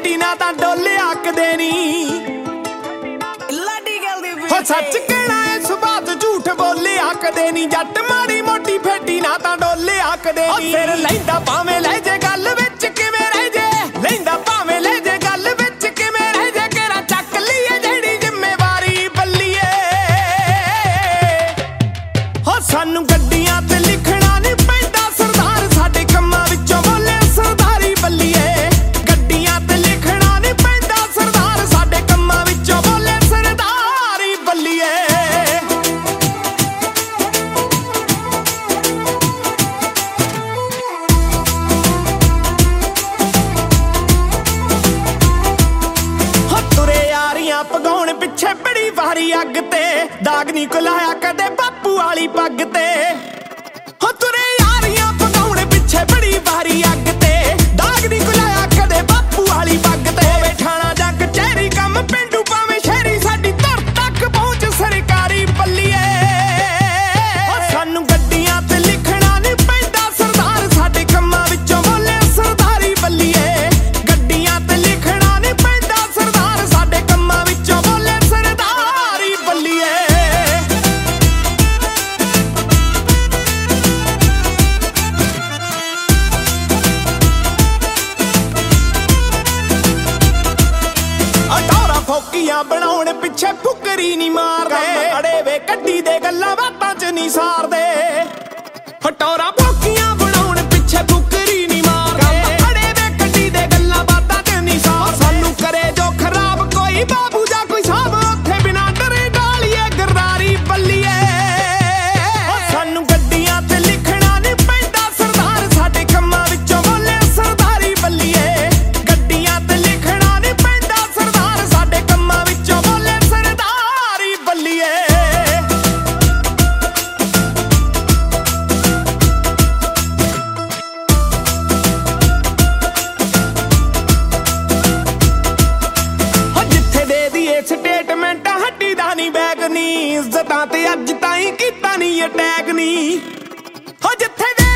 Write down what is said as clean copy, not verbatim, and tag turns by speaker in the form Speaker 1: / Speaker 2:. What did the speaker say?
Speaker 1: fatty ਨਾ ਤਾਂ ਡੋਲੇ ਆਕਦੇ ਨੀ ਹੋ ਸੱਚ ਕਹਿਣਾ ਇਸ ਬਾਤ ਝੂਠ ਬੋਲੇ ਆਕਦੇ ਨੀ ਜੱਟ ਮਾੜੀ ਮੋਟੀ ਫੇਟੀ ਨਾ ਤਾਂ ਡੋਲੇ ਆਕਦੇ ਨੀ ਫਿਰ ਲੈਂਦਾ ਭਾਵੇਂ ਲੈ ਜੇ ਗੱਲ ਵਿੱਚ ਕਿਵੇਂ ਰਹਿ ਜੇ ਲੈਂਦਾ ਭਾਵੇਂ ਲੈ ਜੇ ਗੱਲ ਵਿੱਚ ਕਿਵੇਂ ਰਹਿ ਜੇ ਕਿਹੜਾ ਚੱਕ ਲਈਏ ਜਿਹੜੀ ਜ਼ਿੰਮੇਵਾਰੀ ਬੱਲੀਏ ਹੋ ਸਾਨੂੰ ਗੱਡੀਆਂ ਤੇ ਲਿਖਣਾ ਨੀ ਪੈਂਦਾ ਸਰਦਾਰ ਸਾਡੇ ਕੰਮਾਂ ਵਿੱਚੋਂ ਬੋਲੇ ਸਰਦਾਰੀ ਬੱਲੀਏ ਗੱਡੀਆਂ ਤੇ ਲਿਖਣਾ ਨੀ ਪੈਂਦਾ ਸਰਦਾਰ ਸਾਡੇ ਕੰਮਾਂ ਵਿੱਚੋਂ ਬੋਲੇ ਸਰਦਾਰੀ ਬੱਲੀਏ ਪਗਾਉਣ ਪਿੱਛੇ ਬੜੀ ਵਾਰੀ ਅੱਗ ਤੇ ਦਾਗ ਨਹੀਂ ਕੁਲਾਇਆ ਕਦੇ ਬਾਪੂ ਵਾਲੀ ਪੱਗ ਤੇ ਹੋ ਤੁਰੇ ਯਾਰੀਆਂ ਪਗਾਉਣ ਪਿੱਛੇ ਬੜੀ ਵਾਰੀ ਅੱਗ ਤੇ ਦਾਗ ਨਹੀਂ ਕੁਲਾਇਆ ਕਦੇ ਬਾਪੂ ਵਾਲੀ ਪੱਗ ਤੇ ਹੋਵੇ ਠਾਣਾ ਜਾਂ ਕਚਹਿਰੀ ਕੰਮ ਪਿੰਡੂ ਭਾਵੇਂ ਸ਼ਹਿਰੀ ਸਾਡੀ ਧਰ ਤੱਕ ਪਹੁੰਚ ਸਰਕਾਰੀ ਬੱਲੀਏ ਸਾਨੂੰ ਗੱਡੀਆਂ ਤੇ ਲਿਖਣਾ ਨਹੀਂ ਪੈਂਦਾ ਸਰਦਾਰ ਸਾਡੇ ਕੰਮਾਂ ਵਿੱਚੋਂ ਬੋਲੇ ਸਰਦਾਰੀ ਬੱਲੀਏ ਗੱਡੀਆਂ ਤੇ ਲਿਖਣਾ ਨਹੀਂ ਪੈਂਦਾ ਸਰਦਾਰ ਸਾਡੇ ਕੰਮਾਂ ਵਿੱਚੋਂ ਬੋਲੇ ਸਰਦਾਰੀ ਬੱਲੀਏ ਅਟੋਰਾ ਫੋਕੀਆਂ ਬਣਾਉਣ ਪਿੱਛੇ ਫੁਕਰੀ ਨਹੀਂ ਮਾਰਦੇ ਅੜੇ ਵੇ ਕੱਢੀ ਦੇ ਗੱਲਾਂ ਬਾਤਾਂ ਚ ਨਹੀਂ ਸਾਰਦੇ ਹਟੋਰਾ ਫੋਕੀਆਂ ਬਣਾਉਣ ਪਿੱਛੇ ਫੁਕਰੀ ਨਹੀਂ ਮਾਰਦੇ ਅੜੇ ਵੇ ਕੱਢੀ ਦੇ ਗੱਲਾਂ ਬਾਤਾਂ ਚ ਨਹੀਂ ਸਾਰਦੇ ਸਾਨੂੰ ਕਰੇ ਜੋ ਖਰਾਬ ਕੋਈ ਬਾਬੂ ਜਾਂ ਕੋਈ ਸਾਹਬ ਉੱਥੇ ਬਿਨਾਂ ਡਰੇ ਡਾਲੀਏ ਗਰਦਾਰੀ ਬੱਲੀਏ ਸਾਨੂੰ ਗੱਡੀਆਂ ਤੇ ਲਿਖਣਾ ਨਹੀਂ ਪੈਂਦਾ ਸਰਦਾਰ ਸਾਡੇ ਕੰਮਾਂ ਵਿੱਚੋਂ ਬੋਲੇ ਸਰਦਾਰੀ ਬੱਲੀਏ ਗੱਡੀਆਂ ਤੇ ਲਿਖਣਾ ਨਹੀਂ ਪੈਂਦਾ ਸਰਦਾਰ ਸਾਡੇ ਕੰਮਾਂ ਵਿੱਚੋਂ ਬੋਲੇ ਸਰਦਾਰੀ ਬੱਲੀਏ ਜਿੱਥੇ ਦੇ ਦੀਏ ਸਟੇਟਮੈਂਟ ਹੱਡੀ ਦਾ ਨਹੀਂ ਬੈਗ ਨੀ ਇੱਜ਼ਤਾਂ ਤੇ ਅੱਜ ਤਾਈਂ ਕੀਤਾ ਨਹੀਂ ਅਟੈਕ ਨੀ ਹੋ ਜਿੱਥੇ